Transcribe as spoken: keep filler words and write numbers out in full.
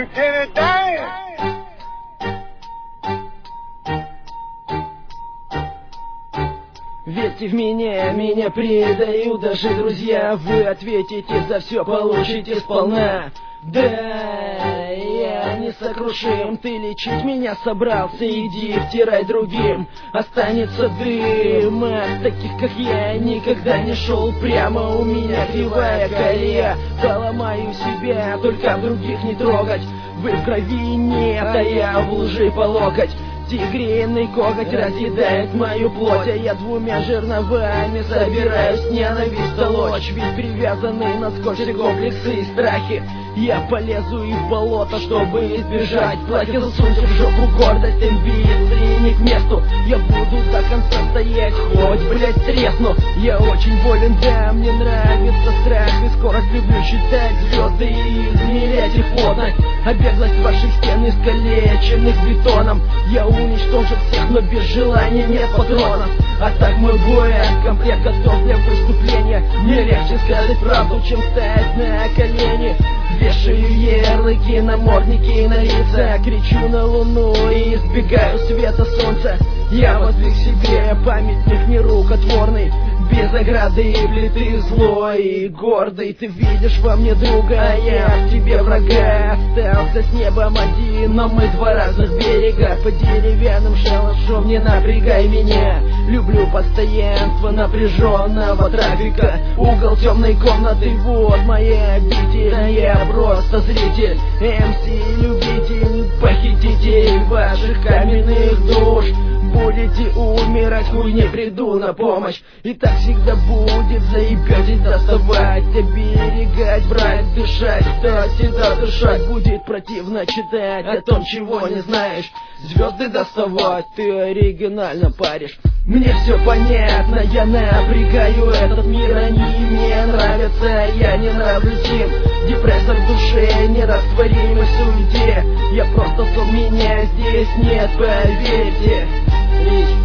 Lieutenant Dan. Верьте в меня, меня предают даже друзья. Вы ответите за все, получите сполна. Да, я несокрушим, ты лечить меня собрался, иди втирай другим. Останется дым от таких, как я, никогда не шел прямо. У меня кривая колея, поломаю себя, только других не трогать. Вы в крови нет, а я в лжи по локоть. Тигриный коготь разъедает мою плоть, а я двумя жерновами собираюсь ненависть толочь. Ведь привязанный на скотче комплексы и страхи, я полезу и в болото, чтобы избежать платья. Засуньте в жопу гордость, амбиции не к месту. Я буду до конца стоять, хоть, блять, тресну. Я очень болен, да, мне нравится страх и скорость. Люблю считать звезды и измерять их плотность. А беглость ваших стен искалеченных бетоном. Я уничтожу всех, но без желания нет патронов. А так мой бой, комплект готов для выступления. Мне легче сказать правду, чем стать на колени. Вешаю ярлыки, намордники на лица, кричу на луну и избегаю света солнца. Я воздвиг себе памятник нерукотворный, без ограды и плиты, злой и гордый. Ты видишь во мне друга, а я в тебе врага. Остался с небом один, но мы два разных берега. По деревянным шалашом не напрягай меня. Люблю постоянство напряженного трафика. Угол темной комнаты, вот моя обитель. А я просто зритель, эм си-любитель, похититель ваших каменных душ. Будете умирать, хуй не приду на помощь. И так всегда будет, заебетесь доставать, оберегать, брать, дышать. Да, всегда дышать будет противно читать о том, чего не знаешь. Звезды доставать, ты оригинально паришь. Мне все понятно, я напрягаю этот мир. Они мне нравятся, я не нравлюсь им. Депрессор в душе, нерастворимый в суете. Я просто сон, меня здесь нет, поверьте. Речь.